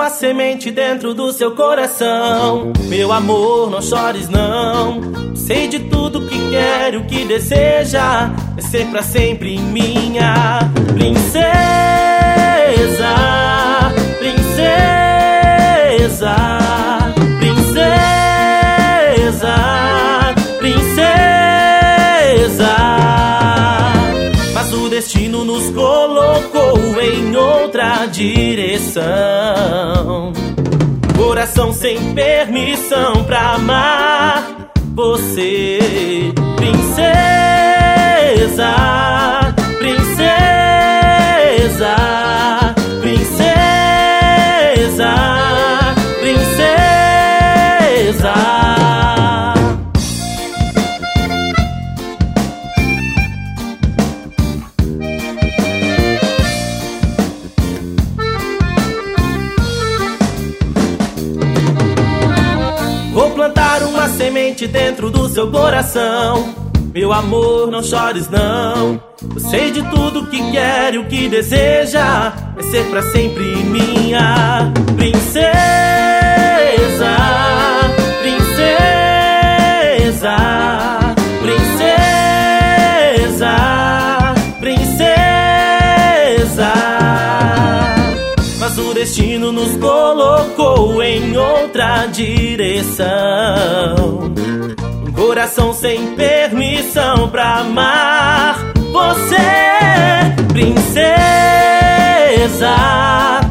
uma semente dentro do seu coração. Meu amor, não chores não. Sei de tudo que quer e o que deseja. É ser pra sempre minha princesa. Princesa, princesa, princesa. Mas o destino nos colocou em outra direção. Coração sem permissão pra amar você. Princesa, princesa, princesa, princesa. Vou plantar uma semente dentro do seu coração. Meu amor, não chores não. Eu sei de tudo que quer e o que deseja. É ser pra sempre minha princesa. Princesa, princesa, princesa. Mas o destino nos colocou em outra direção. Coração sem permissão pra amar você. Princesa,